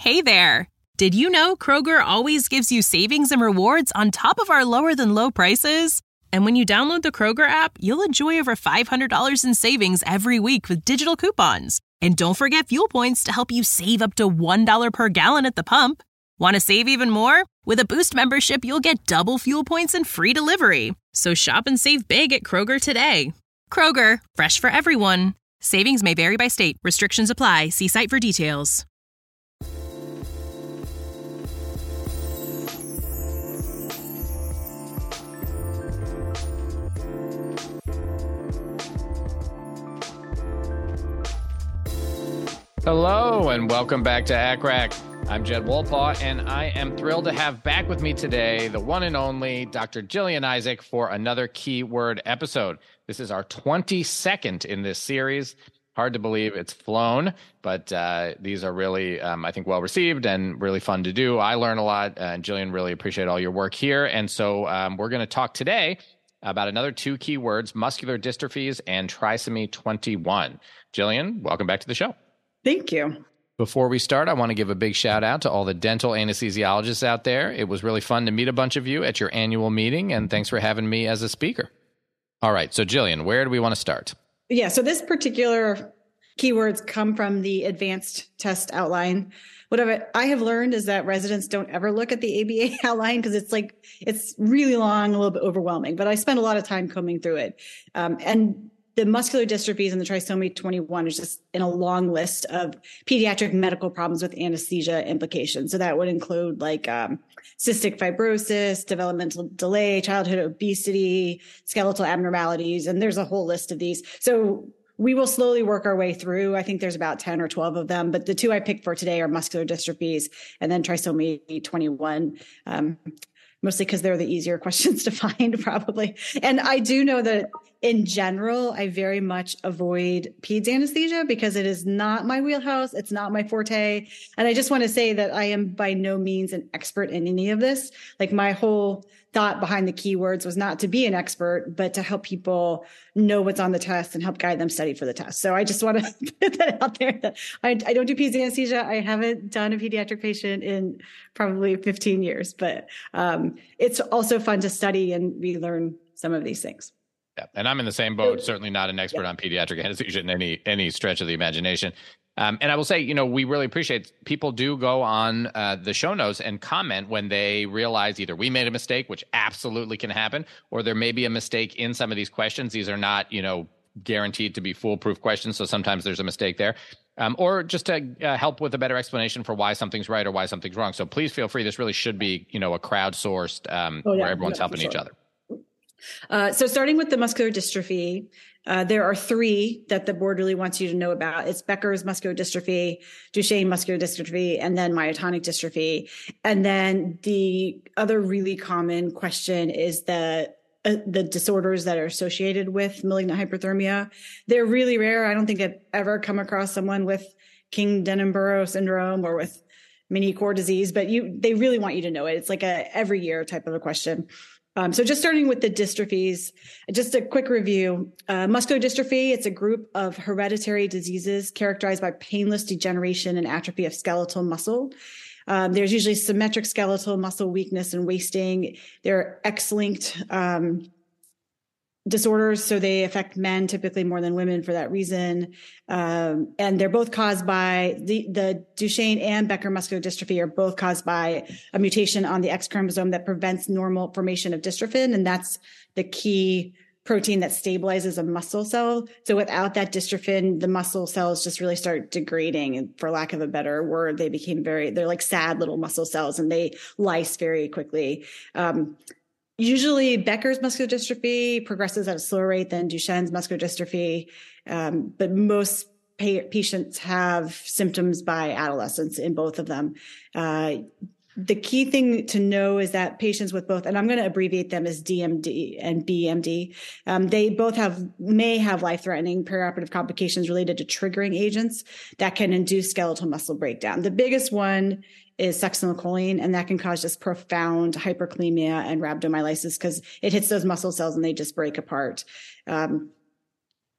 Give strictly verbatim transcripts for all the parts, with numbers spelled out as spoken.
Hey there! Did you know Kroger always gives you savings and rewards on top of our lower-than-low prices? And when you download the Kroger app, you'll enjoy over five hundred dollars in savings every week with digital coupons. And don't forget fuel points to help you save up to one dollar per gallon at the pump. Want to save even more? With a Boost membership, you'll get double fuel points and free delivery. So shop and save big at Kroger today. Kroger, fresh for everyone. Savings may vary by state. Restrictions apply. See site for details. Hello and welcome back to A C R A C. I'm Jed Wolpaw, and I am thrilled to have back with me today the one and only Doctor Jillian Isaac for another keyword episode. This is our twenty-second in this series. Hard to believe it's flown, but uh, these are really, um, I think, well received and really fun to do. I learn a lot, uh, and Jillian, really appreciate all your work here. And so um, we're going to talk today about another two keywords, muscular dystrophies and trisomy twenty-one. Jillian, welcome back to the show. Thank you. Before we start, I want to give a big shout out to all the dental anesthesiologists out there. It was really fun to meet a bunch of you at your annual meeting, and thanks for having me as a speaker. All right, so Jillian, where do we want to start? Yeah, so this particular keywords come from the advanced test outline. What I have learned is that residents don't ever look at the A B A outline because it's like, it's really long, a little bit overwhelming, but I spend a lot of time combing through it. Um, and the muscular dystrophies and the trisomy twenty-one is just in a long list of pediatric medical problems with anesthesia implications. So that would include like um, cystic fibrosis, developmental delay, childhood obesity, skeletal abnormalities, and there's a whole list of these. So we will slowly work our way through. I think there's about ten or twelve of them, but the two I picked for today are muscular dystrophies and then trisomy twenty-one. Um, mostly because they're the easier questions to find, probably. And I do know that in general, I very much avoid peds anesthesia because it is not my wheelhouse. It's not my forte. And I just want to say that I am by no means an expert in any of this. Like my whole thought behind the keywords was not to be an expert, but to help people know what's on the test and help guide them study for the test. So I just want to put that out there that I, I don't do peds anesthesia. I haven't done a pediatric patient in probably fifteen years, but um, it's also fun to study and relearn some of these things. Yeah, and I'm in the same boat. Certainly not an expert yeah. on pediatric anesthesia in any any stretch of the imagination. Um, and I will say, you know, we really appreciate people do go on uh, the show notes and comment when they realize either we made a mistake, which absolutely can happen, or there may be a mistake in some of these questions. These are not, you know, guaranteed to be foolproof questions. So sometimes there's a mistake there. Um, or just to uh, help with a better explanation for why something's right or why something's wrong. So please feel free. This really should be, you know, a crowdsourced um, oh, yeah, where everyone's yeah, helping sure. each other. Uh, so starting with the muscular dystrophy, uh, there are three that the board really wants you to know about. It's Becker's muscular dystrophy, Duchenne muscular dystrophy, and then myotonic dystrophy. And then the other really common question is the uh, the disorders that are associated with malignant hyperthermia. They're really rare. I don't think I've ever come across someone with King-Denham-Burrow syndrome or with mini core disease, but you they really want you to know it. It's like a every year type of a question. Um, so just starting with the dystrophies, just a quick review. Uh, muscular dystrophy, it's a group of hereditary diseases characterized by painless degeneration and atrophy of skeletal muscle. Um, there's usually symmetric skeletal muscle weakness and wasting. There are X-linked um, disorders, so they affect men typically more than women for that reason. Um, and they're both caused by the, the Duchenne and Becker muscular dystrophy are both caused by a mutation on the X chromosome that prevents normal formation of dystrophin. And that's the key protein that stabilizes a muscle cell. So without that dystrophin, the muscle cells just really start degrading. And for lack of a better word, they became very, they're like sad little muscle cells and they lyse very quickly. Um, Usually Becker's muscular dystrophy progresses at a slower rate than Duchenne's muscular dystrophy, um, but most pa- patients have symptoms by adolescence in both of them. Uh, the key thing to know is that patients with both, and I'm going to abbreviate them as D M D and B M D, um, they both have may have life-threatening perioperative complications related to triggering agents that can induce skeletal muscle breakdown. The biggest one is succinylcholine, and that can cause just profound hyperkalemia and rhabdomyolysis because it hits those muscle cells and they just break apart. Um,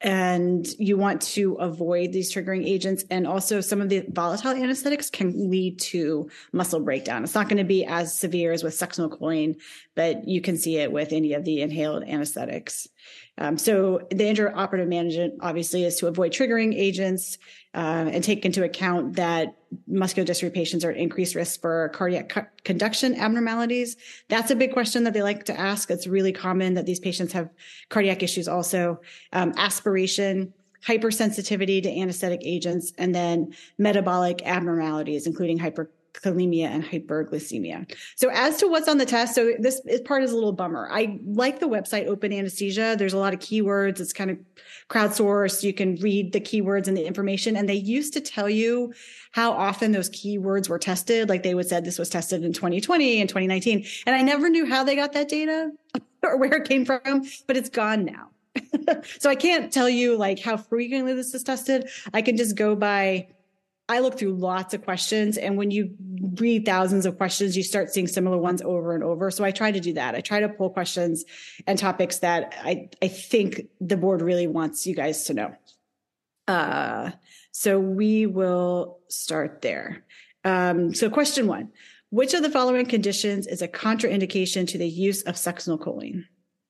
and you want to avoid these triggering agents. And also some of the volatile anesthetics can lead to muscle breakdown. It's not going to be as severe as with succinylcholine, but you can see it with any of the inhaled anesthetics. Um, so the intraoperative management obviously is to avoid triggering agents uh, and take into account that muscular dystrophy patients are at increased risk for cardiac co- conduction abnormalities. That's a big question that they like to ask. It's really common that these patients have cardiac issues also. Um, aspiration, hypersensitivity to anesthetic agents, and then metabolic abnormalities, including hyperkalemia and hyperglycemia. So as to what's on the test, so this part is a little bummer. I like the website Open Anesthesia. There's a lot of keywords. It's kind of crowdsourced. You can read the keywords and the information. And they used to tell you how often those keywords were tested. Like they would say this was tested in twenty twenty and twenty nineteen. And I never knew how they got that data or where it came from, but it's gone now. So I can't tell you like how frequently this is tested. I can just go by, I look through lots of questions, and when you read thousands of questions, you start seeing similar ones over and over. So I try to do that. I try to pull questions and topics that I, I think the board really wants you guys to know. Uh, so we will start there. Um, so question one, which of the following conditions is a contraindication to the use of succinylcholine?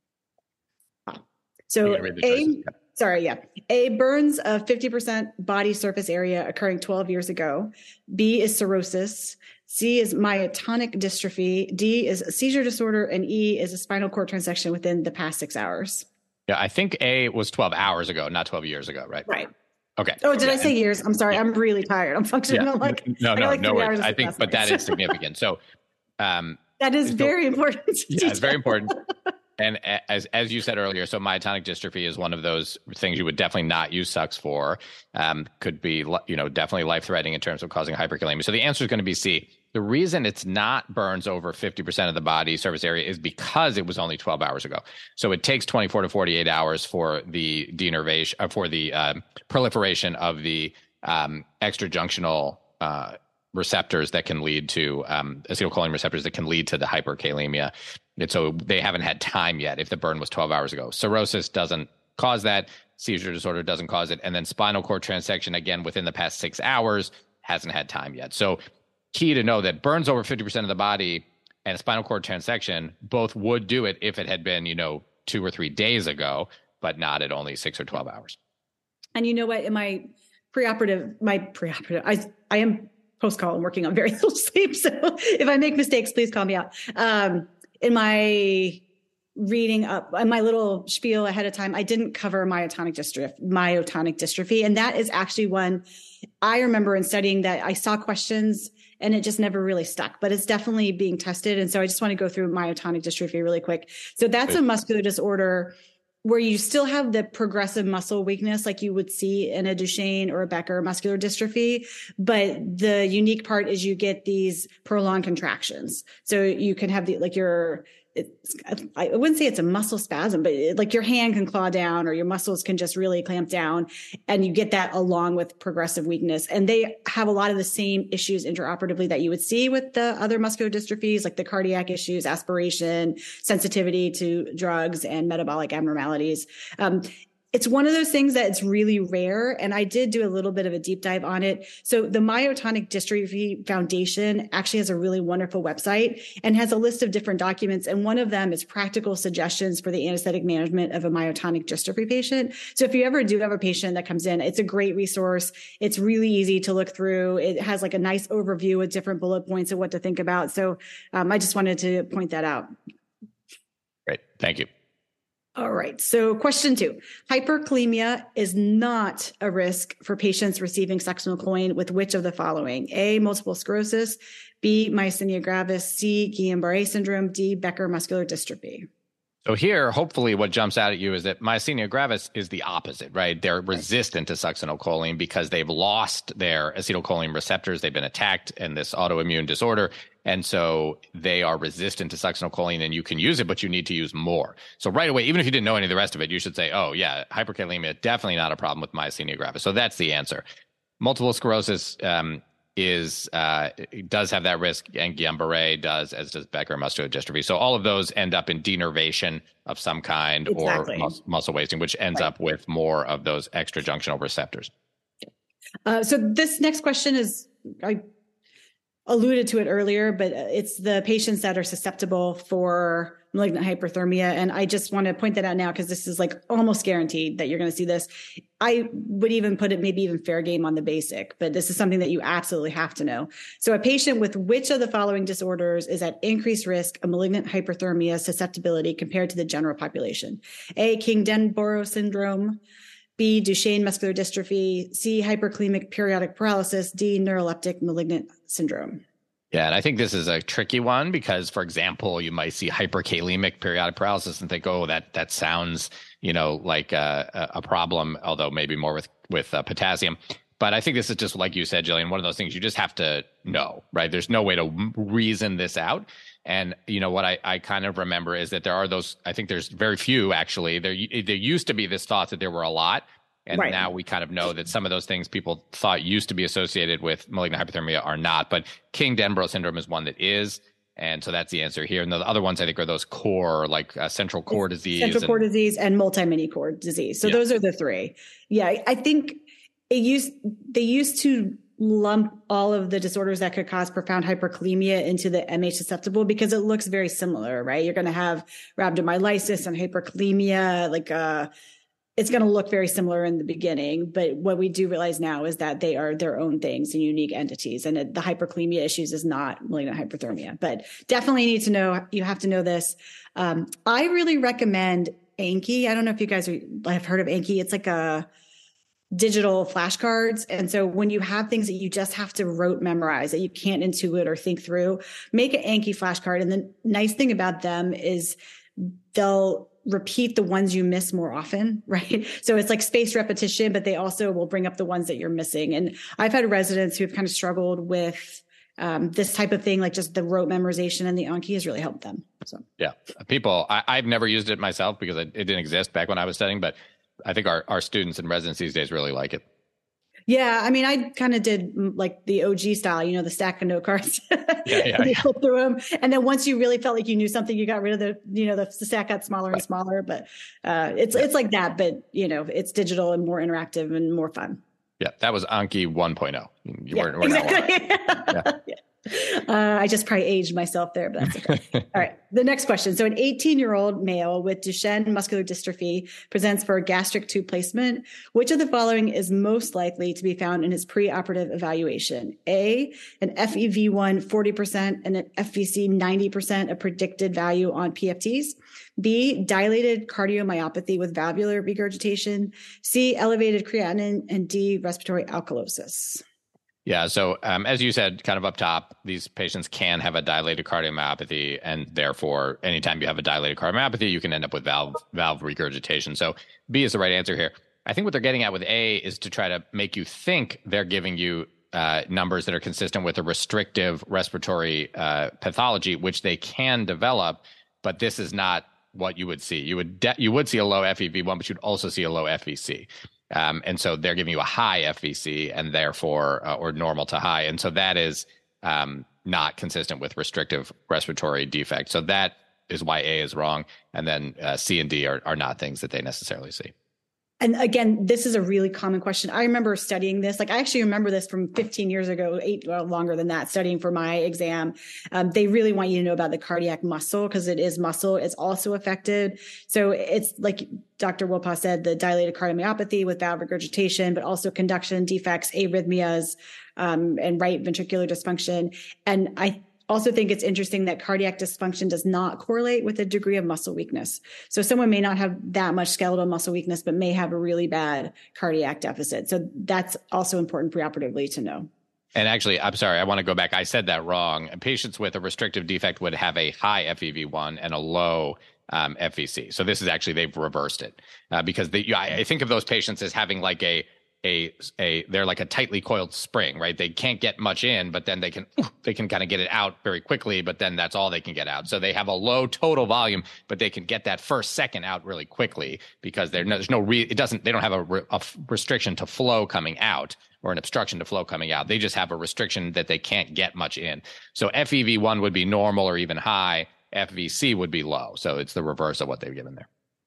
So A, sorry, yeah. A, burns of fifty percent body surface area occurring twelve years ago. B is cirrhosis. C is myotonic dystrophy. D is a seizure disorder. And E is a spinal cord transection within the past six hours. Yeah, I think A was twelve hours ago, not twelve years ago, right? Right. Okay. Oh, did yeah, I say and, years? I'm sorry. Yeah. I'm really tired. I'm functioning yeah. like no, no, like no worries. I think, but that is significant. So um, that is so, very important. Yeah, it's very important. And as as you said earlier, so myotonic dystrophy is one of those things you would definitely not use Sux for. Um, could be, you know, definitely life-threatening in terms of causing hyperkalemia. So the answer is going to be C. The reason it's not burns over fifty percent of the body surface area is because it was only twelve hours ago. So it takes twenty-four to forty-eight hours for the denervation, uh, for the um, proliferation of the um, extrajunctional uh, receptors that can lead to um, acetylcholine receptors that can lead to the hyperkalemia. And so they haven't had time yet if the burn was twelve hours ago. Cirrhosis doesn't cause that. Seizure disorder doesn't cause it. And then spinal cord transection, again, within the past six hours, hasn't had time yet. So key to know that burns over fifty percent of the body and spinal cord transection both would do it if it had been, you know, two or three days ago, but not at only six or twelve hours. And you know what? In my preoperative, my preoperative, I, I am post-call and working on very little sleep. So if I make mistakes, please call me out. Um, in my reading up, in my little spiel ahead of time, I didn't cover myotonic dystrophy, myotonic dystrophy. And that is actually one I remember in studying that I saw questions and it just never really stuck, but it's definitely being tested. And so I just want to go through myotonic dystrophy really quick. So that's a muscular disorder where you still have the progressive muscle weakness like you would see in a Duchenne or a Becker muscular dystrophy. But the unique part is you get these prolonged contractions. So you can have the, like your, it's, I wouldn't say it's a muscle spasm, but it, like your hand can claw down or your muscles can just really clamp down. And you get that along with progressive weakness. And they have a lot of the same issues intraoperatively that you would see with the other muscular dystrophies, like the cardiac issues, aspiration, sensitivity to drugs, and metabolic abnormalities. Um, It's one of those things that it's really rare. And I did do a little bit of a deep dive on it. So the Myotonic Dystrophy Foundation actually has a really wonderful website and has a list of different documents. And one of them is practical suggestions for the anesthetic management of a myotonic dystrophy patient. So if you ever do have a patient that comes in, it's a great resource. It's really easy to look through. It has like a nice overview with different bullet points of what to think about. So um, I just wanted to point that out. Great. Thank you. All right. So question two, hyperkalemia is not a risk for patients receiving succinylcholine with which of the following? A, multiple sclerosis, B, myasthenia gravis, C, Guillain-Barré syndrome, D, Becker muscular dystrophy. So here, hopefully what jumps out at you is that myasthenia gravis is the opposite, right? They're resistant to succinylcholine because they've lost their acetylcholine receptors. They've been attacked in this autoimmune disorder. And so they are resistant to succinylcholine, and you can use it, but you need to use more. So right away, even if you didn't know any of the rest of it, you should say, oh yeah, hyperkalemia, definitely not a problem with myasthenia gravis. So that's the answer. Multiple sclerosis um, is uh, does have that risk, and Guillain-Barré does, as does Becker muscular dystrophy. So all of those end up in denervation of some kind exactly. or mus- muscle wasting, which ends right. up with more of those extrajunctional receptors. Uh, so this next question is, I alluded to it earlier, but it's the patients that are susceptible for malignant hyperthermia. And I just want to point that out now because this is like almost guaranteed that you're going to see this. I would even put it maybe even fair game on the basic, but this is something that you absolutely have to know. So a patient with which of the following disorders is at increased risk of malignant hyperthermia susceptibility compared to the general population? A, King-Denborough syndrome. B, Duchenne muscular dystrophy. C, hyperkalemic periodic paralysis. D, neuroleptic malignant syndrome. Yeah, and I think this is a tricky one because, for example, you might see hyperkalemic periodic paralysis and think, oh, that that sounds, you know, like a, a problem, although maybe more with, with uh, potassium. But I think this is just, like you said, Jillian, one of those things you just have to know, right? There's no way to reason this out. And, you know, what I, I kind of remember is that there are those, I think there's very few, actually. There, there used to be this thought that there were a lot. And right. now we kind of know that some of those things people thought used to be associated with malignant hyperthermia are not. But King-Denborough syndrome is one that is. And so that's the answer here. And the other ones, I think, are those core, like uh, central core disease. Central and, core disease and multi-mini core disease. So yeah. those are the three. Yeah, I think it used they used to lump all of the disorders that could cause profound hyperkalemia into the M H susceptible because it looks very similar, right? You're going to have rhabdomyolysis and hyperkalemia, like uh it's going to look very similar in the beginning, but what we do realize now is that they are their own things and unique entities. And it, the hyperkalemia issues is not malignant hyperthermia, but definitely need to know, you have to know this. Um, I really recommend Anki. I don't know if you guys are, have heard of Anki. It's like a digital flashcards. And so when you have things that you just have to rote memorize that you can't intuit or think through, make an Anki flashcard. And the nice thing about them is they'll repeat the ones you miss more often, right? So it's like spaced repetition, but they also will bring up the ones that you're missing. And I've had residents who have kind of struggled with um, this type of thing, like just the rote memorization, and the Anki has really helped them. So yeah, people, I, I've never used it myself because it, it didn't exist back when I was studying, but I think our, our students and residents these days really like it. Yeah, I mean, I kind of did like the O G style, you know, the stack of note cards. Yeah, yeah, you yeah. flip through them, and then once you really felt like you knew something, you got rid of the, you know, the, the stack got smaller and smaller. But uh, it's yeah. it's like that, but you know, it's digital and more interactive and more fun. Yeah, that was Anki one point oh. You yeah, weren't, we're exactly. not yeah. yeah. Uh, I just probably aged myself there, but that's okay. All right. The next question. So an eighteen-year-old male with Duchenne muscular dystrophy presents for a gastric tube placement. Which of the following is most likely to be found in his preoperative evaluation? A, an F E V one forty percent and an F V C ninety percent of predicted value on P F Ts. B, dilated cardiomyopathy with valvular regurgitation. C, elevated creatinine. And D, respiratory alkalosis. Yeah. So um, as you said, kind of up top, these patients can have a dilated cardiomyopathy, and therefore, anytime you have a dilated cardiomyopathy, you can end up with valve valve regurgitation. So B is the right answer here. I think what they're getting at with A is to try to make you think they're giving you uh, numbers that are consistent with a restrictive respiratory uh, pathology, which they can develop, but this is not what you would see. You would de- you would see a low F E V one, but you'd also see a low F V C. Um, and so they're giving you a high F V C and therefore, uh, or normal to high. And so that is um, not consistent with restrictive respiratory defect. So that is why A is wrong. And then uh, C and D are, are not things that they necessarily see. And again, this is a really common question. I remember studying this. Like I actually remember this from fifteen years ago, eight well, longer than that, studying for my exam. Um, they really want you to know about the cardiac muscle because it is muscle. It's also affected. So it's like Doctor Wolpaw said, the dilated cardiomyopathy with valve regurgitation, but also conduction defects, arrhythmias, um, and right ventricular dysfunction. And I also think it's interesting that cardiac dysfunction does not correlate with a degree of muscle weakness. So someone may not have that much skeletal muscle weakness, but may have a really bad cardiac deficit. So that's also important preoperatively to know. And actually, I'm sorry, I want to go back. I said that wrong. Patients with a restrictive defect would have a high F E V one and a low um, F V C. So this is actually, they've reversed it uh, because they, I think of those patients as having like a a a they're like a tightly coiled spring, right? They can't get much in, but then they can they can kind of get it out very quickly, but then that's all they can get out. So they have a low total volume, but they can get that first second out really quickly because there's no, there's no re, it doesn't they don't have a, re, a restriction to flow coming out or an obstruction to flow coming out. They just have a restriction that they can't get much in. So F E V one would be normal or even high. F V C would be low. So it's the reverse of what they've given there.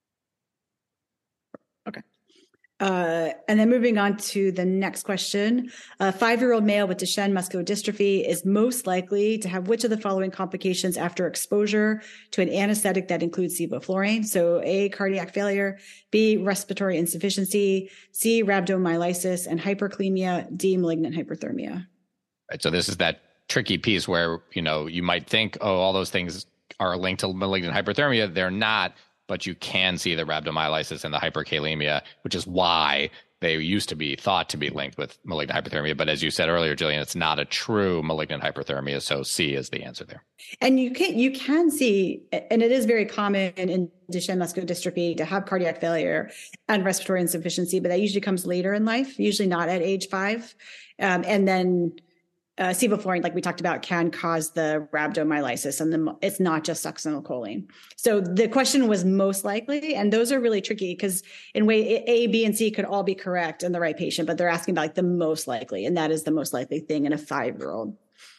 Okay. Uh, and then moving on to the next question. A five-year-old male with Duchenne muscular dystrophy is most likely to have which of the following complications after exposure to an anesthetic that includes sevoflurane? So A, cardiac failure, B, respiratory insufficiency, C, rhabdomyolysis and hyperkalemia, D, malignant hyperthermia. Right. So this is that tricky piece where, you know, you might think, oh, all those things are linked to malignant hyperthermia. They're not. But you can see the rhabdomyolysis and the hyperkalemia, which is why they used to be thought to be linked with malignant hyperthermia. But as you said earlier, Jillian, it's not a true malignant hyperthermia. So C is the answer there. And you can you can see, and it is very common in Duchenne muscular dystrophy to have cardiac failure and respiratory insufficiency, but that usually comes later in life, usually not at age five. Um, and then Uh, sevoflurane, like we talked about, can cause the rhabdomyolysis, and the, it's not just succinylcholine. So the question was most likely, and those are really tricky because in way A, B, and C could all be correct in the right patient, but they're asking about like the most likely, and that is the most likely thing in a five-year-old.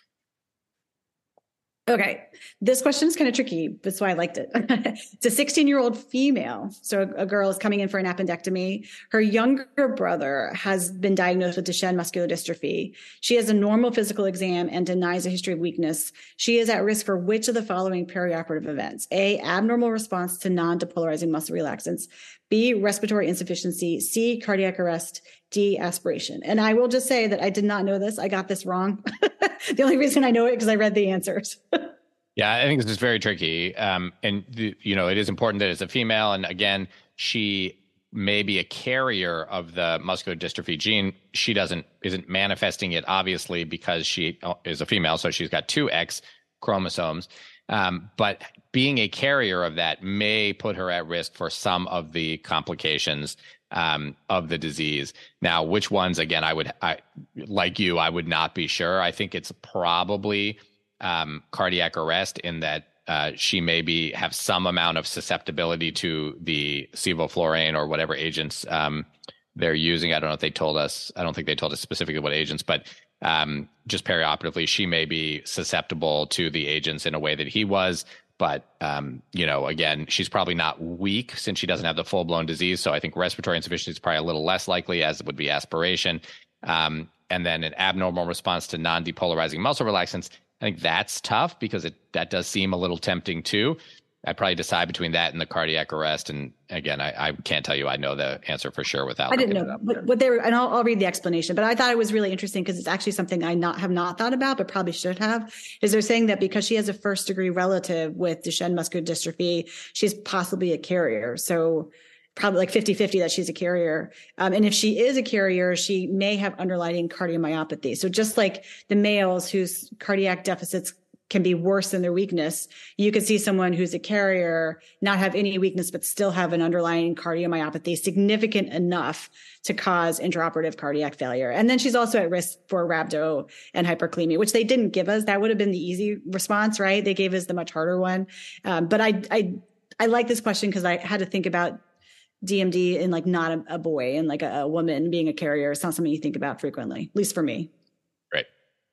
Okay, this question is kind of tricky. That's why I liked it. It's a sixteen-year-old female. So a, a girl is coming in for an appendectomy. Her younger brother has been diagnosed with Duchenne muscular dystrophy. She has a normal physical exam and denies a history of weakness. She is at risk for which of the following perioperative events? A, abnormal response to non-depolarizing muscle relaxants. B, respiratory insufficiency. C, cardiac arrest. D, aspiration. And I will just say that I did not know this. I got this wrong. The only reason I know it because I read the answers. Yeah, I think this is very tricky. Um, and, the, you know, it is important that it's a female. And again, she may be a carrier of the muscular dystrophy gene. She doesn't isn't manifesting it, obviously, because she is a female. So she's got two X chromosomes. Um, but being a carrier of that may put her at risk for some of the complications um, of the disease. Now, which ones, again, I would, I, like you, I would not be sure. I think it's probably um, cardiac arrest in that uh, she maybe have some amount of susceptibility to the sevoflurane or whatever agents um, they're using. I don't know if they told us, I don't think they told us specifically what agents, but um, just perioperatively, she may be susceptible to the agents in a way that he was. But, um, you know, again, she's probably not weak since she doesn't have the full-blown disease. So I think respiratory insufficiency is probably a little less likely, as would be aspiration. Um, and then an abnormal response to non-depolarizing muscle relaxants. I think that's tough because it that does seem a little tempting too. I'd probably decide between that and the cardiac arrest. And again, I, I can't tell you I know the answer for sure without. I didn't know what, what they were, and I'll, I'll read the explanation, but I thought it was really interesting because it's actually something I not have not thought about, but probably should have, is they're saying that because she has a first degree relative with Duchenne muscular dystrophy, she's possibly a carrier. So probably like fifty-fifty that she's a carrier. Um, and if she is a carrier, she may have underlying cardiomyopathy. So just like the males whose cardiac deficits can be worse than their weakness, you could see someone who's a carrier not have any weakness, but still have an underlying cardiomyopathy significant enough to cause intraoperative cardiac failure. And then she's also at risk for rhabdo and hyperkalemia, which they didn't give us. That would have been the easy response, right? They gave us the much harder one. Um, but I, I, I like this question because I had to think about D M D in like not a, a boy and like a, a woman being a carrier. It's not something you think about frequently, at least for me. Right.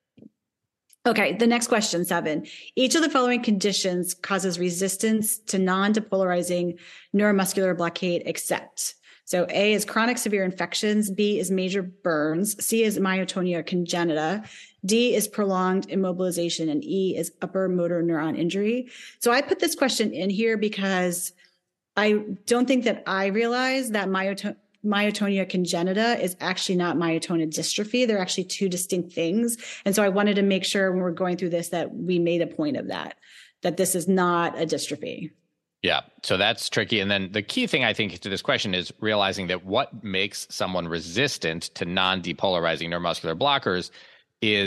Okay, the next question, seven. Each of the following conditions causes resistance to non-depolarizing neuromuscular blockade except. So A is chronic severe infections, B is major burns, C is myotonia congenita, D is prolonged immobilization, and E is upper motor neuron injury. So I put this question in here because I don't think that I realized that myotonia myotonia congenita is actually not myotonia dystrophy. They're actually two distinct things. And so I wanted to make sure when we're going through this that we made a point of that, that this is not a dystrophy. Yeah, so that's tricky. And then the key thing I think to this question is realizing that what makes someone resistant to non-depolarizing neuromuscular blockers is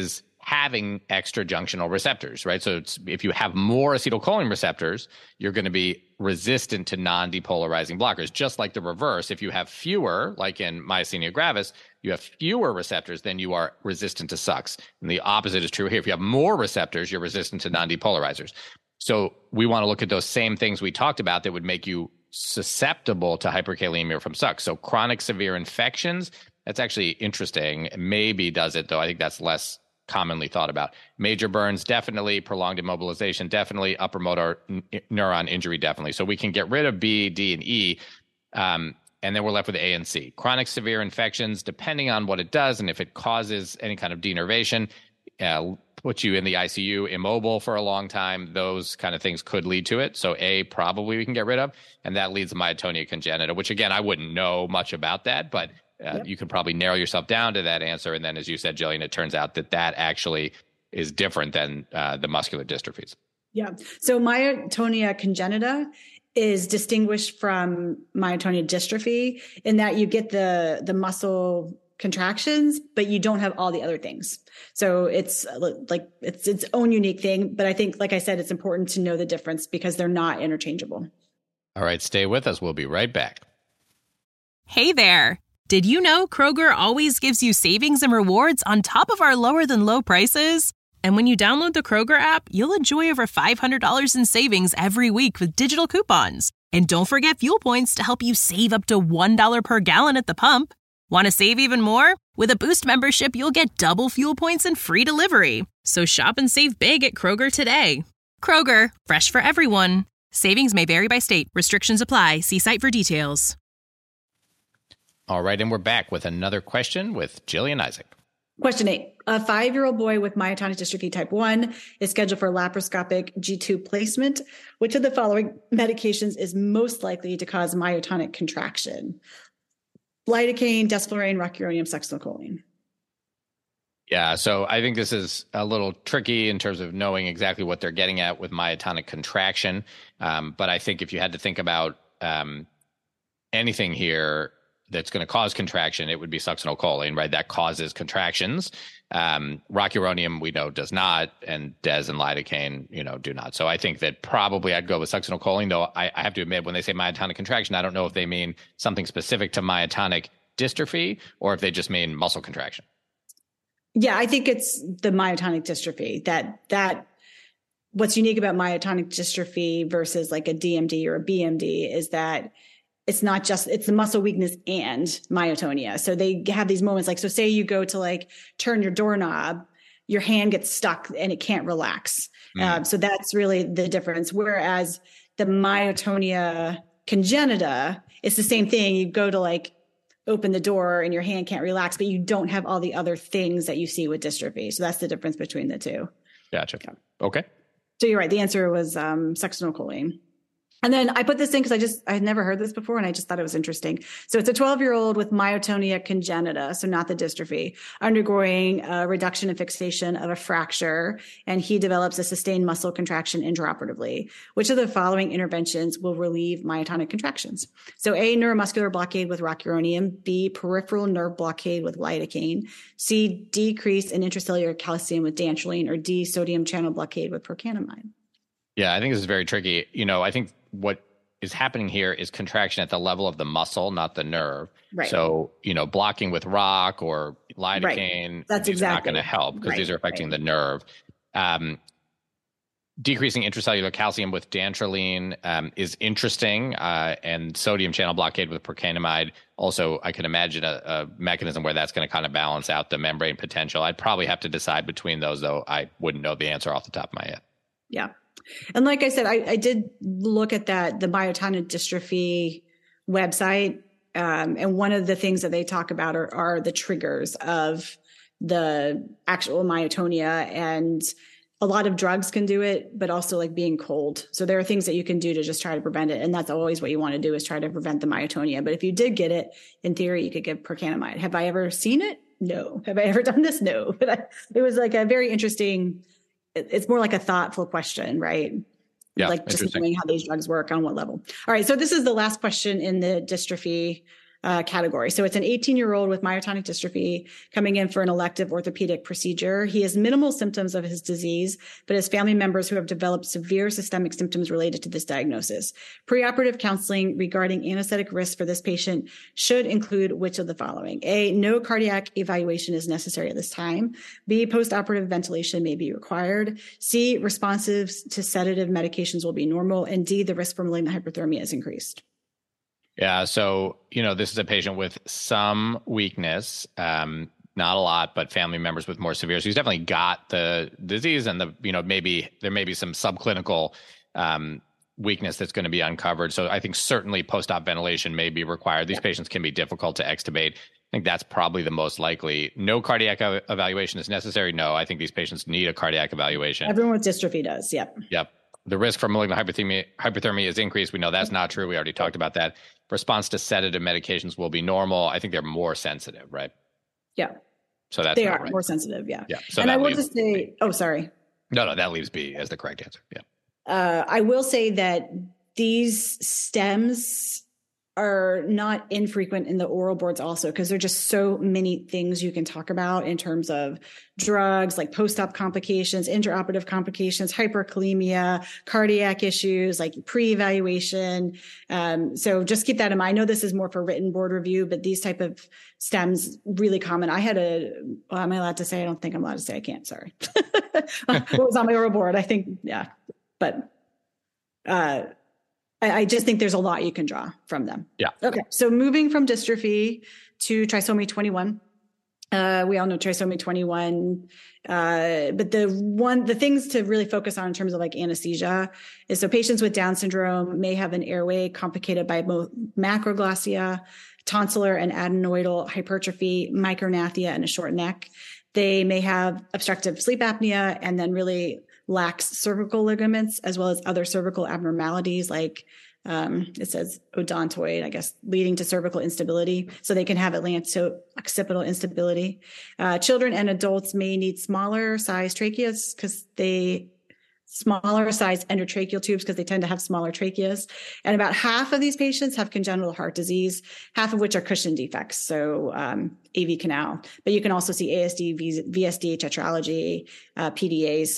having extra junctional receptors, right? So it's, if you have more acetylcholine receptors, you're going to be resistant to non-depolarizing blockers. Just like the reverse, if you have fewer, like in myasthenia gravis, you have fewer receptors, then you are resistant to S U Cs. And the opposite is true here. If you have more receptors, you're resistant to non-depolarizers. So we want to look at those same things we talked about that would make you susceptible to hyperkalemia from S U Cs. So chronic severe infections, that's actually interesting. Maybe does it, though. I think that's less commonly thought about. Major burns, definitely. Prolonged immobilization, definitely. Upper motor n- neuron injury, definitely. So we can get rid of B, D, and E, um, and then we're left with A and C. Chronic severe infections, depending on what it does and if it causes any kind of denervation, uh, put you in the I C U immobile for a long time, those kind of things could lead to it. So A, probably we can get rid of, and that leads to myotonia congenita, which again, I wouldn't know much about that, but Uh, yep. You could probably narrow yourself down to that answer. And then, as you said, Jillian, it turns out that that actually is different than uh, the muscular dystrophies. Yeah. So myotonia congenita is distinguished from myotonia dystrophy in that you get the, the muscle contractions, but you don't have all the other things. So it's like, it's its own unique thing. But I think, like I said, it's important to know the difference because they're not interchangeable. All right. Stay with us. We'll be right back. Hey there. Did you know Kroger always gives you savings and rewards on top of our lower than low prices? And when you download the Kroger app, you'll enjoy over five hundred dollars in savings every week with digital coupons. And don't forget fuel points to help you save up to one dollar per gallon at the pump. Want to save even more? With a Boost membership, you'll get double fuel points and free delivery. So shop and save big at Kroger today. Kroger, fresh for everyone. Savings may vary by state. Restrictions apply. See site for details. All right, and we're back with another question with Jillian Isaac. Question eight. A five-year-old boy with myotonic dystrophy type one is scheduled for laparoscopic G tube placement. Which of the following medications is most likely to cause myotonic contraction? Lidocaine, desflurane, rocuronium, succinylcholine. Yeah, so I think this is a little tricky in terms of knowing exactly what they're getting at with myotonic contraction. Um, but I think if you had to think about um, anything here that's going to cause contraction, it would be succinylcholine, right? That causes contractions. Um, rocuronium, we know, does not, and des and lidocaine, you know, do not. So I think that probably I'd go with succinylcholine, though I, I have to admit, when they say myotonic contraction, I don't know if they mean something specific to myotonic dystrophy or if they just mean muscle contraction. Yeah, I think it's the myotonic dystrophy that that what's unique about myotonic dystrophy versus like a D M D or a B M D is that it's not just, it's the muscle weakness and myotonia. So they have these moments like, so say you go to like turn your doorknob, your hand gets stuck and it can't relax. Mm. Uh, so that's really the difference. Whereas the myotonia congenita, it's the same thing. You go to like open the door and your hand can't relax, but you don't have all the other things that you see with dystrophy. So that's the difference between the two. Gotcha. Okay. So you're right. The answer was um, succinylcholine. And then I put this in because I just, I had never heard this before and I just thought it was interesting. So it's a twelve-year-old with myotonia congenita, so not the dystrophy, undergoing a reduction and fixation of a fracture, and he develops a sustained muscle contraction intraoperatively. Which of the following interventions will relieve myotonic contractions? So A, neuromuscular blockade with rocuronium, B, peripheral nerve blockade with lidocaine, C, decrease in intracellular calcium with dantrolene, or D, sodium channel blockade with procainamide. Yeah, I think this is very tricky. You know, I think what is happening here is contraction at the level of the muscle, not the nerve. Right. So, you know, blocking with rock or lidocaine right. That's is exactly. not going to help because right. these are affecting right. the nerve. Um, decreasing intracellular calcium with dantrolene um, is interesting, uh, and sodium channel blockade with procainamide. Also, I can imagine a, a mechanism where that's going to kind of balance out the membrane potential. I'd probably have to decide between those, though. I wouldn't know the answer off the top of my head. Yeah. And like I said, I, I did look at that, the myotonic dystrophy website. Um, and one of the things that they talk about are, are the triggers of the actual myotonia. And a lot of drugs can do it, but also like being cold. So there are things that you can do to just try to prevent it. And that's always what you want to do, is try to prevent the myotonia. But if you did get it, in theory, you could give procainamide. Have I ever seen it? No. Have I ever done this? No. But I, it was like a very interesting, it's more like a thoughtful question, right? Yeah, like just knowing how these drugs work on what level. All right. So this is the last question in the dystrophy uh, category. So it's an eighteen-year-old with myotonic dystrophy coming in for an elective orthopedic procedure. He has minimal symptoms of his disease, but has family members who have developed severe systemic symptoms related to this diagnosis. Preoperative counseling regarding anesthetic risk for this patient should include which of the following? A, no cardiac evaluation is necessary at this time. B, postoperative ventilation may be required. C, responsive to sedative medications will be normal. And D, the risk for malignant hyperthermia is increased. Yeah. So, you know, this is a patient with some weakness, um, not a lot, but family members with more severe. So he's definitely got the disease and the, you know, maybe there may be some subclinical um, weakness that's going to be uncovered. So I think certainly post-op ventilation may be required. These yeah. patients can be difficult to extubate. I think that's probably the most likely. No cardiac ev- evaluation is necessary. No, I think these patients need a cardiac evaluation. Everyone with dystrophy does. Yep. Yep. The risk for malignant hyperthermia, hyperthermia is increased. We know that's not true. We already talked about that. Response to sedative medications will be normal. I think they're more sensitive, right? Yeah. So that's they are right. more sensitive. Yeah. Yeah. So and I will leaves, just say, oh, sorry. No, no, that leaves B as the correct answer. Yeah. Uh, I will say that these stems are not infrequent in the oral boards also, because there are just so many things you can talk about in terms of drugs, like post-op complications, intraoperative complications, hyperkalemia, cardiac issues, like pre-evaluation. Um, so just keep that in mind. I know this is more for written board review, but these type of stems really common. I had a, well, am I allowed to say? I don't think I'm allowed to say. I can't, sorry. What was on my oral board? I think, yeah, but, uh, I just think there's a lot you can draw from them. Yeah. Okay. So moving from dystrophy to trisomy twenty-one. Uh, we all know trisomy twenty-one. Uh, but the one, the things to really focus on in terms of like anesthesia is so patients with Down syndrome may have an airway complicated by both macroglossia, tonsillar and adenoidal hypertrophy, micrognathia, and a short neck. They may have obstructive sleep apnea and then really lax cervical ligaments, as well as other cervical abnormalities like um, it says odontoid, I guess, leading to cervical instability. So they can have atlanto-occipital instability. Uh, children and adults may need smaller size tracheas because they smaller size endotracheal tubes because they tend to have smaller tracheas. And about half of these patients have congenital heart disease, half of which are cushion defects. So um, A V canal, but you can also see A S D, V S D, tetralogy, uh, P D As.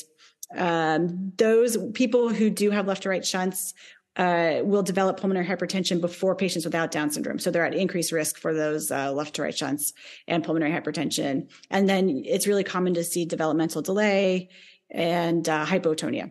Um, those people who do have left to right shunts uh, will develop pulmonary hypertension before patients without Down syndrome. So they're at increased risk for those uh, left to right shunts and pulmonary hypertension. And then it's really common to see developmental delay and uh, hypotonia.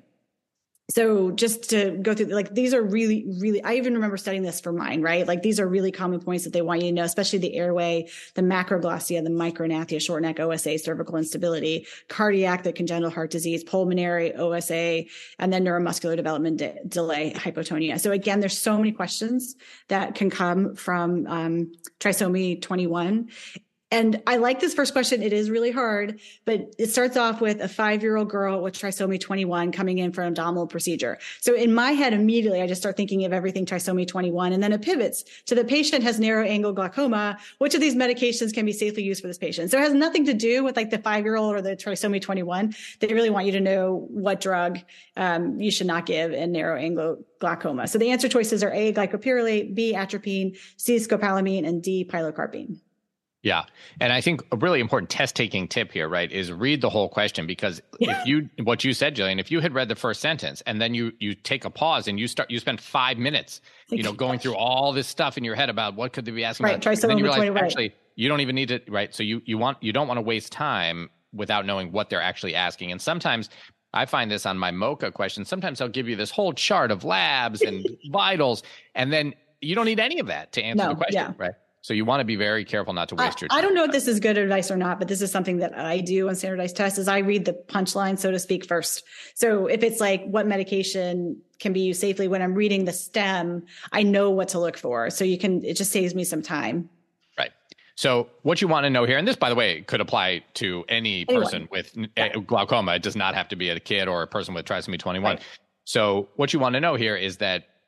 So just to go through, like, these are really, really, I even remember studying this for mine, right? Like, these are really common points that they want you to know, especially the airway, the macroglossia, the micrognathia, short neck, O S A, cervical instability, cardiac, the congenital heart disease, pulmonary, O S A, and then neuromuscular development de- delay, hypotonia. So again, there's so many questions that can come from um, trisomy twenty-one. And I like this first question. It is really hard, but it starts off with a five-year-old girl with trisomy twenty-one coming in for an abdominal procedure. So in my head, immediately, I just start thinking of everything trisomy twenty-one, and then it pivots to the patient has narrow angle glaucoma. Which of these medications can be safely used for this patient? So it has nothing to do with like the five-year-old or the trisomy twenty-one. They really want you to know what drug um, you should not give in narrow angle glaucoma. So the answer choices are A, glycopyrrolate, B, atropine, C, scopolamine, and D, pilocarpine. Yeah. And I think a really important test taking tip here, right, is read the whole question, because yeah. if you, what you said, Jillian, if you had read the first sentence and then you, you take a pause and you start, you spend five minutes, you know, going through all this stuff in your head about what could they be asking right. about. Try and then you realize twenty, actually right. you don't even need to, right. So you, you want, you don't want to waste time without knowing what they're actually asking. And sometimes I find this on my MOCA questions. Sometimes I'll give you this whole chart of labs and vitals, and then you don't need any of that to answer no, the question, yeah. right? So you want to be very careful not to waste I, your time. I don't know if this is good advice or not, but this is something that I do on standardized tests is I read the punchline, so to speak, first. So if it's like what medication can be used safely, when I'm reading the stem, I know what to look for. So you can, it just saves me some time. Right. So what you want to know here, and this, by the way, could apply to any Anyone. person with yeah. glaucoma. It does not have to be a kid or a person with trisomy twenty-one. Right. So what you want to know here is that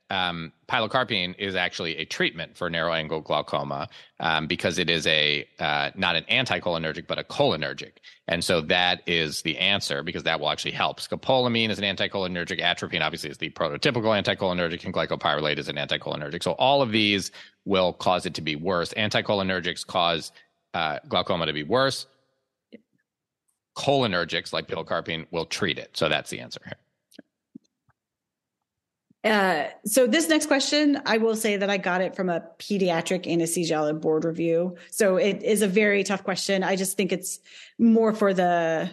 um, pilocarpine is actually a treatment for narrow angle glaucoma um, because it is a uh, not an anticholinergic, but a cholinergic. And so that is the answer, because that will actually help. Scopolamine is an anticholinergic. Atropine obviously is the prototypical anticholinergic, and glycopyrrolate is an anticholinergic. So all of these will cause it to be worse. Anticholinergics cause uh, glaucoma to be worse. Cholinergics like pilocarpine will treat it. So that's the answer here. Uh, so this next question, I will say that I got it from a pediatric anesthesiology board review. So it is a very tough question. I just think it's more for the,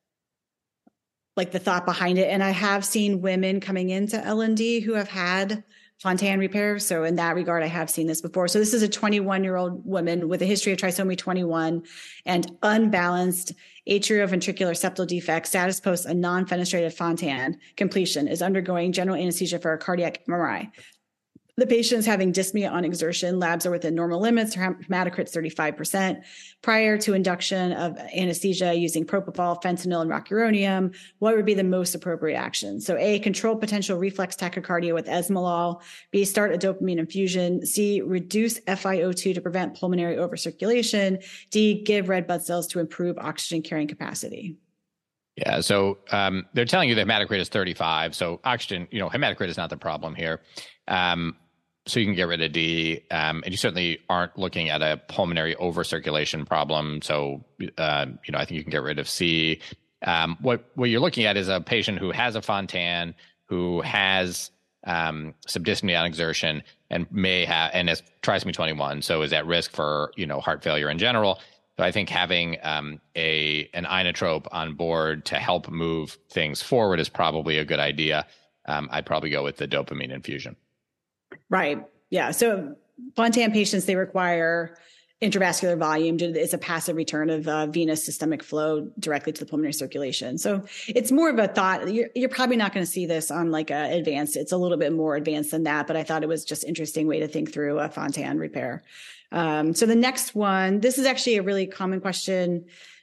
like the thought behind it. And I have seen women coming into L and D who have had Fontan repair. So in that regard, I have seen this before. So this is a twenty-one year old woman with a history of trisomy twenty-one and unbalanced atrioventricular septal defect, status post a non-fenestrated Fontan completion, is undergoing general anesthesia for a cardiac M R I. The patient is having dyspnea on exertion. Labs are within normal limits. Hematocrit's thirty-five percent. Prior to induction of anesthesia using propofol, fentanyl, and rocuronium, what would be the most appropriate action? So A, control potential reflex tachycardia with esmolol. B, start a dopamine infusion. C, reduce F i O two to prevent pulmonary overcirculation. D, give red blood cells to improve oxygen carrying capacity. Yeah, so um, they're telling you that hematocrit is thirty-five. So oxygen, you know, hematocrit is not the problem here. Um, So you can get rid of D, um, and you certainly aren't looking at a pulmonary overcirculation problem. So, uh, you know, I think you can get rid of C. Um, what what you're looking at is a patient who has a Fontan, who has um, some dyspnea on exertion, and may have, and is trisomy twenty-one, so is at risk for, you know, heart failure in general. So I think having um, a an inotrope on board to help move things forward is probably a good idea. Um, I'd probably go with the dopamine infusion. Right. Yeah. So Fontan patients, they require intravascular volume. It's a passive return of uh, venous systemic flow directly to the pulmonary circulation. So it's more of a thought. You're, you're probably not going to see this on like a advanced. It's a little bit more advanced than that, but I thought it was just interesting way to think through a Fontan repair. Um, so the next one, this is actually a really common question.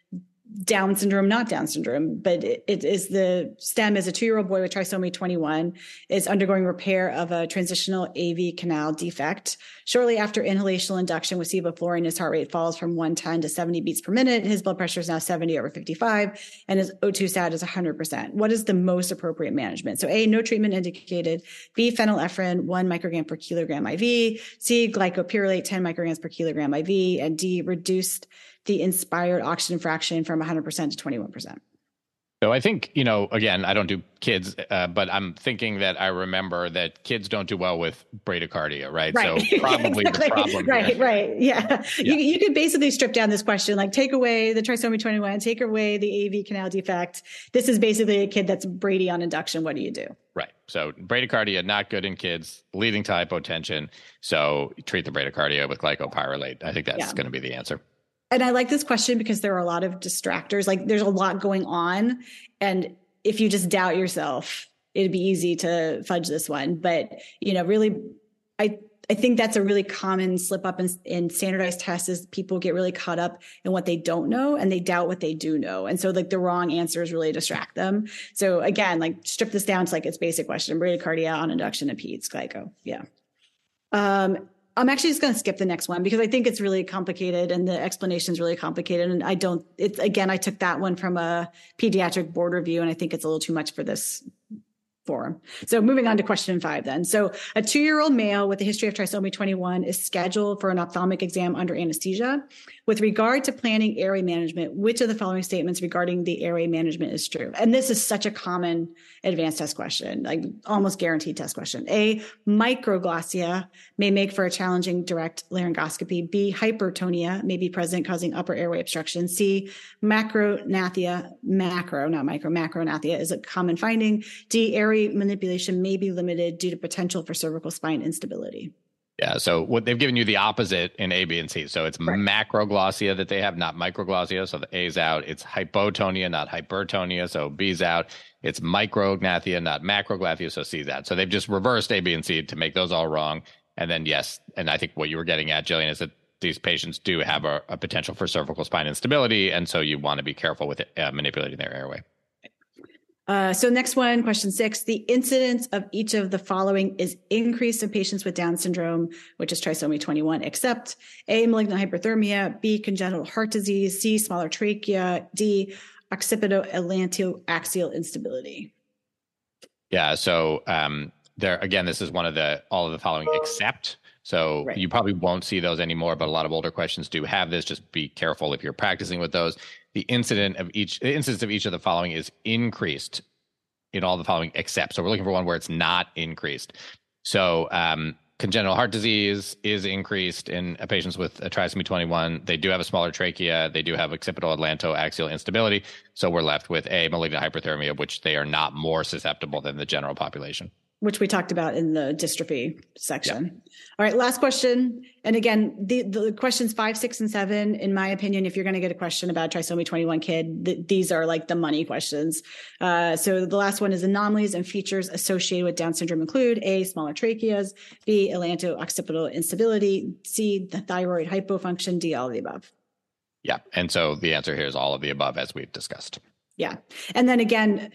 Down syndrome, not Down syndrome, but it, it is the stem is a two-year-old boy with trisomy twenty-one is undergoing repair of a transitional A V canal defect. Shortly after inhalational induction with sevoflurane, his heart rate falls from one ten to seventy beats per minute. His blood pressure is now seventy over fifty-five, and his O two sat is one hundred percent. What is the most appropriate management? So A, no treatment indicated. B, phenylephrine, one microgram per kilogram I V. C, glycopyrrolate, ten micrograms per kilogram I V. And D, reduced the inspired oxygen fraction from one hundred percent to twenty-one percent. So I think, you know, again, I don't do kids, uh, but I'm thinking that I remember that kids don't do well with bradycardia, right? Right. So probably exactly. the problem. Right, here. right. Yeah. yeah. You, you could basically strip down this question, like take away the trisomy twenty-one, take away the A V canal defect. This is basically a kid that's Brady on induction. What do you do? Right. So bradycardia, not good in kids, leading to hypotension. So treat the bradycardia with glycopyrrolate. I think that's yeah. going to be the answer. And I like this question because there are a lot of distractors. Like there's a lot going on. And if you just doubt yourself, it'd be easy to fudge this one. But, you know, really, I, I think that's a really common slip up in, in standardized tests is people get really caught up in what they don't know and they doubt what they do know. And so like the wrong answers really distract them. So again, like strip this down to like its basic question, bradycardia on induction and peds, glyco. Yeah. Um, I'm actually just going to skip the next one because I think it's really complicated and the explanation is really complicated. And I don't, it's again, I took that one from a pediatric board review and I think it's a little too much for this forum. So moving on to question five then. So a two-year-old male with a history of trisomy twenty-one is scheduled for an ophthalmic exam under anesthesia. With regard to planning airway management, which of the following statements regarding the airway management is true? And this is such a common advanced test question, like almost guaranteed test question. A, microglossia may make for a challenging direct laryngoscopy. B, hypertonia may be present causing upper airway obstruction. C, macronathia, macro, not micro, macronathia is a common finding. D, airway manipulation may be limited due to potential for cervical spine instability. Yeah. So what they've given you the opposite in A, B, and C. So it's right. macroglossia that they have, not microglossia. So the A's out. It's hypotonia, not hypertonia. So B's out. It's micrognathia, not macroglossia. So C's out. So they've just reversed A, B, and C to make those all wrong. And then yes, and I think what you were getting at, Jillian, is that these patients do have a, a potential for cervical spine instability, and so you want to be careful with it, uh, manipulating their airway. Uh, so next one, question six, the incidence of each of the following is increased in patients with Down syndrome, which is trisomy twenty-one, except A, malignant hyperthermia, B, congenital heart disease, C, smaller trachea, D, occipital-atlantoaxial instability. Yeah. So um, there, again, this is one of the, all of the following except. So right. You probably won't see those anymore, but a lot of older questions do have this. Just be careful if you're practicing with those. The incident of each, the incidence of each of the following is increased in all the following except. So we're looking for one where it's not increased. So um, congenital heart disease is increased in patients with a trisomy twenty-one. They do have a smaller trachea. They do have occipital-atlantoaxial instability. So we're left with A, malignant hyperthermia, which they are not more susceptible than the general population. Which we talked about in the dystrophy section. Yep. All right, last question. And again, the, the questions five, six, and seven, in my opinion, if you're going to get a question about trisomy twenty-one kid, th- these are like the money questions. Uh, so the last one is anomalies and features associated with Down syndrome include A, smaller tracheas, B, atlanto-occipital instability, C, the thyroid hypofunction, D, all of the above. Yeah. And so the answer here is all of the above, as we've discussed. Yeah. And then again,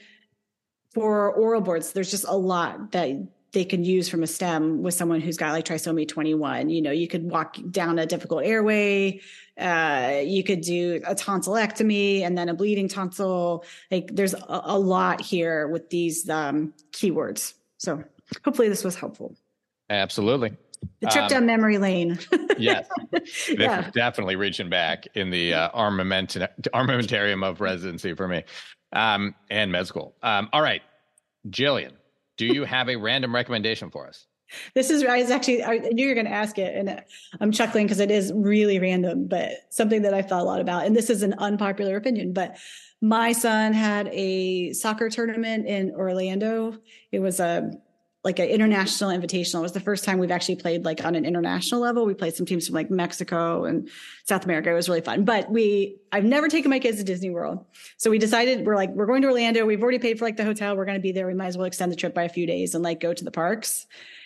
for oral boards, there's just a lot that they can use from a STEM with someone who's got like trisomy twenty-one. You know, you could walk down a difficult airway. Uh, you could do a tonsillectomy and then a bleeding tonsil. Like there's a, a lot here with these um, keywords. So hopefully this was helpful. Absolutely. The trip um, down memory lane. Yes. Yeah. Definitely reaching back in the uh, armament, armamentarium of residency for me. Um, and med school. Um, all right, Jillian, do you have a random recommendation for us? This is, I was actually, I knew you were going to ask it, and I'm chuckling because it is really random, but something that I've thought a lot about. And this is an unpopular opinion, but my son had a soccer tournament in Orlando. It was a like an international invitational. It was the first time we've actually played like on an international level. We played some teams from like Mexico and South America. It was really fun, but we, I've never taken my kids to Disney World. So we decided we're like, we're going to Orlando. We've already paid for like the hotel. We're going to be there. We might as well extend the trip by a few days and like go to the parks.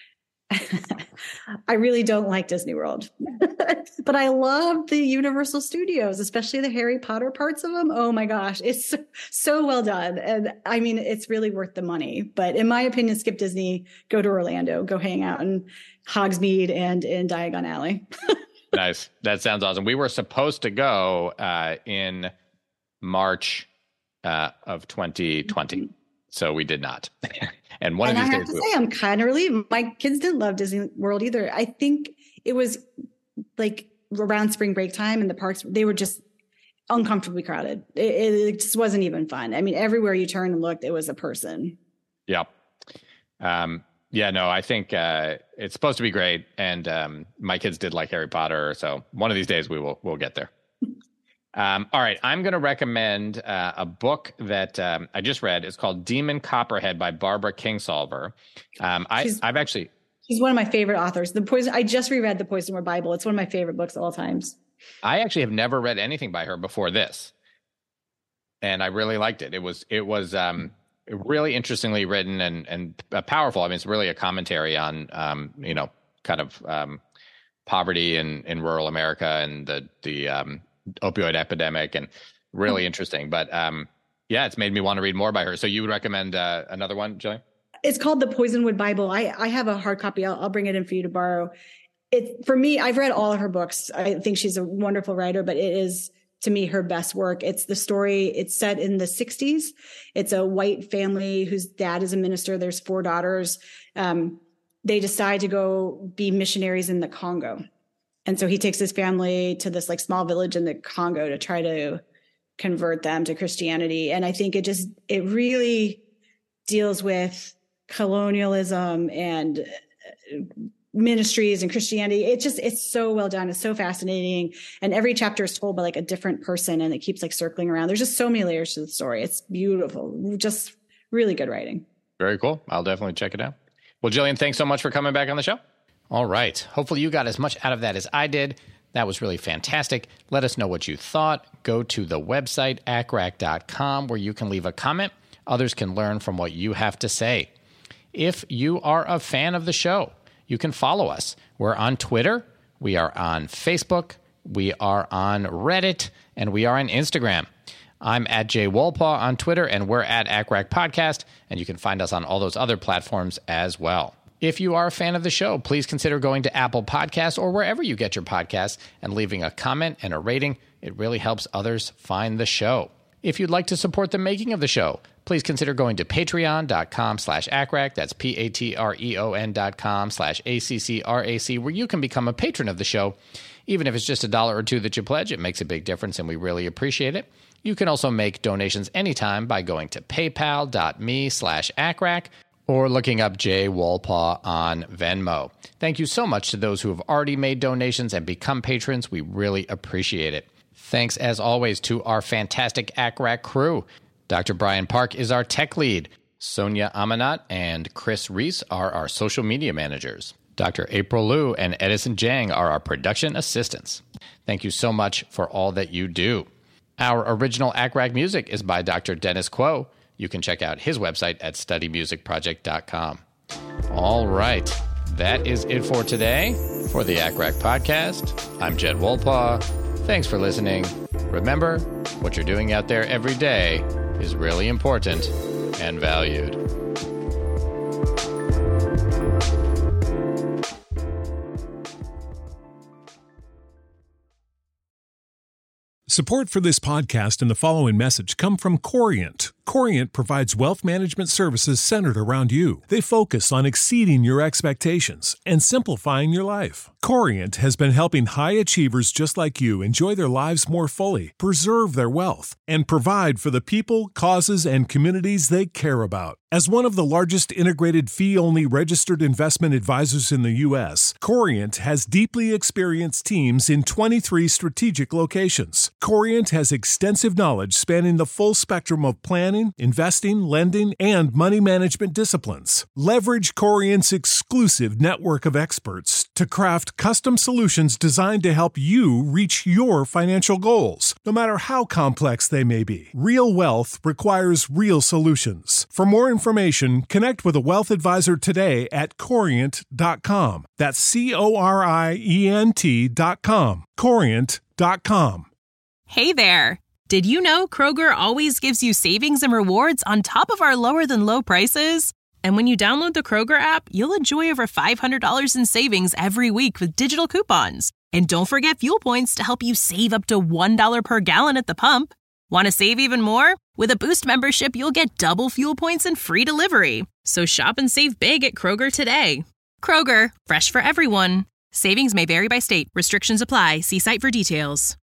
I really don't like Disney World, but I love the Universal Studios, especially the Harry Potter parts of them. Oh my gosh, it's so, so well done. And I mean, it's really worth the money, but in my opinion, skip Disney, go to Orlando, go hang out in Hogsmeade and in Diagon Alley. Nice. That sounds awesome. We were supposed to go uh, in March uh, of twenty twenty. So we did not. And one and of these I have days, to say, I'm kind of relieved. My kids didn't love Disney World either. I think it was like around spring break time and the parks, they were just uncomfortably crowded. It, it just wasn't even fun. I mean, everywhere you turned and looked, it was a person. Yep. Um, yeah, no, I think uh, it's supposed to be great. And um, my kids did like Harry Potter. So one of these days we will, we'll get there. Um, all right, I'm going to recommend uh, a book that um, I just read. It's called Demon Copperhead by Barbara Kingsolver. Um, I, I've actually... She's one of my favorite authors. The Poison. I just reread The Poison Word Bible. It's one of my favorite books of all times. I actually have never read anything by her before this, and I really liked it. It was it was um, really interestingly written and and uh, powerful. I mean, it's really a commentary on um, you know kind of um, poverty in, in rural America and the the um, opioid epidemic, and really mm-hmm. interesting. But um, yeah, it's made me want to read more by her. So you would recommend uh, another one, Jillian? It's called The Poisonwood Bible. I, I have a hard copy. I'll, I'll bring it in for you to borrow. It, for me, I've read all of her books. I think she's a wonderful writer, but it is, to me, her best work. It's the story. It's set in the sixties. It's a white family whose dad is a minister. There's four daughters. Um, they decide to go be missionaries in the Congo. And so he takes his family to this like small village in the Congo to try to convert them to Christianity. And I think it just, it really deals with colonialism and ministries and Christianity. It just, it's so well done. It's so fascinating. And every chapter is told by like a different person and it keeps like circling around. There's just so many layers to the story. It's beautiful. Just really good writing. Very cool. I'll definitely check it out. Well, Jillian, thanks so much for coming back on the show. All right. Hopefully you got as much out of that as I did. That was really fantastic. Let us know what you thought. Go to the website, A C R A C dot com, where you can leave a comment. Others can learn from what you have to say. If you are a fan of the show, you can follow us. We're on Twitter, we are on Facebook, we are on Reddit, and we are on Instagram. I'm at Jay Wolpaw on Twitter, and we're at A C R A C Podcast, and you can find us on all those other platforms as well. If you are a fan of the show, please consider going to Apple Podcasts or wherever you get your podcasts and leaving a comment and a rating. It really helps others find the show. If you'd like to support the making of the show, please consider going to patreon.com slash ACRAC. That's P-A-T-R-E-O-N dot com slash A-C-C-R-A-C, where you can become a patron of the show. Even if it's just a dollar or two that you pledge, it makes a big difference, and we really appreciate it. You can also make donations anytime by going to paypal.me slash ACRAC or looking up Jay Wolpaw on Venmo. Thank you so much to those who have already made donations and become patrons. We really appreciate it. Thanks, as always, to our fantastic A C R A C crew. Doctor Brian Park is our tech lead. Sonia Amanat and Chris Reese are our social media managers. Doctor April Liu and Edison Jang are our production assistants. Thank you so much for all that you do. Our original A C R A C music is by Doctor Dennis Quo. You can check out his website at study music project dot com. All right, that is it for today. For the A C R A C Podcast, I'm Jed Wolpaw. Thanks for listening. Remember, what you're doing out there every day is really important and valued. Support for this podcast and the following message come from Corient. Corient provides wealth management services centered around you. They focus on exceeding your expectations and simplifying your life. Corient has been helping high achievers just like you enjoy their lives more fully, preserve their wealth, and provide for the people, causes, and communities they care about. As one of the largest integrated fee-only registered investment advisors in the U S, Corient has deeply experienced teams in twenty-three strategic locations. Corient has extensive knowledge spanning the full spectrum of planning, investing, lending, and money management disciplines. Leverage Corient's exclusive network of experts to craft custom solutions designed to help you reach your financial goals, no matter how complex they may be. Real wealth requires real solutions. For more information, connect with a wealth advisor today at corient dot com. That's C O R I E N T dot com. corient dot com. Hey there! Did you know Kroger always gives you savings and rewards on top of our lower-than-low prices? And when you download the Kroger app, you'll enjoy over five hundred dollars in savings every week with digital coupons. And don't forget fuel points to help you save up to one dollar per gallon at the pump. Want to save even more? With a Boost membership, you'll get double fuel points and free delivery. So shop and save big at Kroger today. Kroger, fresh for everyone. Savings may vary by state. Restrictions apply. See site for details.